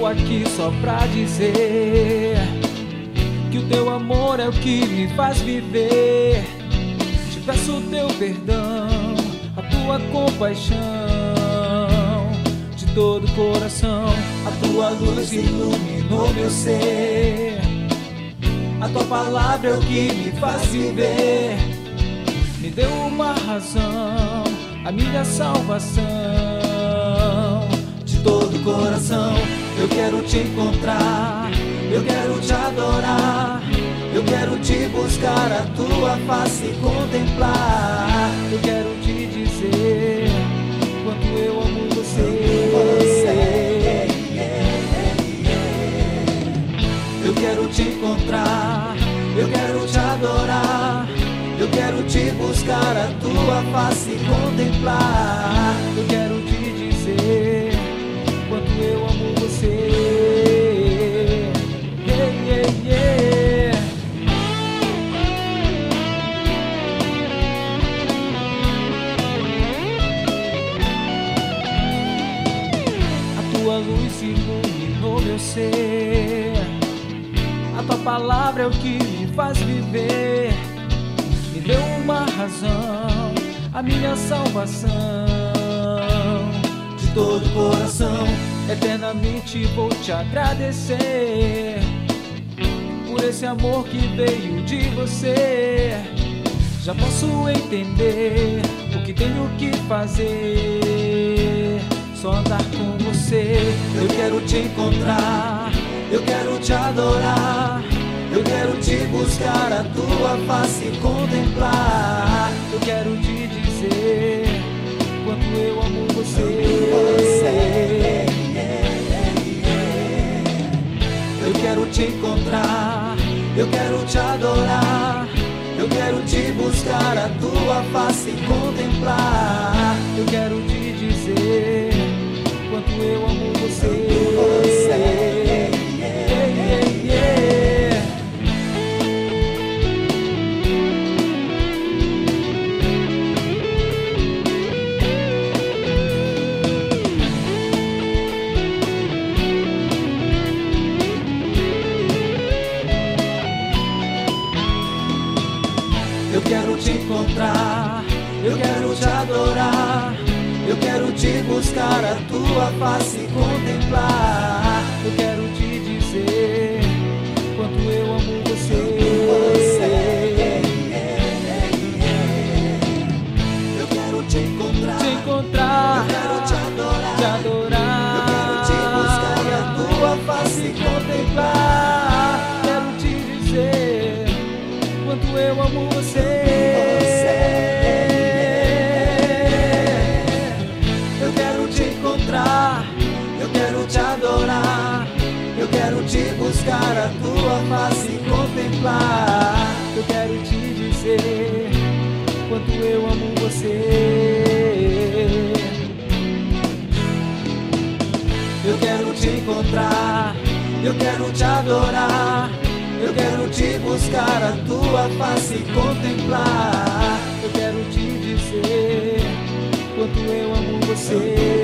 aqui só pra dizer que o teu amor é o que me faz viver. Te peço o teu perdão, a tua compaixão, de todo o coração. A tua luz iluminou meu ser, a tua palavra é o que me faz viver. Me deu uma razão, a minha salvação, de todo o coração. Eu quero te encontrar, eu quero te adorar, eu quero te buscar, a tua face contemplar. Eu quero te dizer quanto eu amo você. Eu quero te encontrar, eu quero te adorar, eu quero te buscar, a tua face contemplar. Eu quero te dizer quanto eu amo você. A tua luz iluminou meu ser, a tua palavra é o que me faz viver. Me deu uma razão, a minha salvação, de todo o coração. Eternamente vou te agradecer por esse amor que veio de você. Já posso entender o que tenho que fazer, só andar com você. Eu quero te encontrar, eu quero te adorar, eu quero te buscar, a tua face contemplar. Eu quero te dizer quanto eu amo você. Eu quero te encontrar, eu quero te adorar, eu quero te buscar, a tua face contemplar. Eu quero te dizer quanto eu amo você. Eu quero te encontrar, eu quero te adorar, eu quero te buscar, a tua face contemplar. Eu quero te dizer quanto eu amo você. Eu quero te encontrar, eu quero te adorar, eu quero te buscar, a tua face contemplar. Quero te dizer quanto eu amo você. Eu quero te encontrar, eu quero te adorar, eu quero te buscar, a tua face contemplar. Eu quero te dizer quanto eu amo você. Eu quero te encontrar, eu quero te adorar, eu quero te buscar, a tua face contemplar. Eu quero te dizer quanto eu amo você.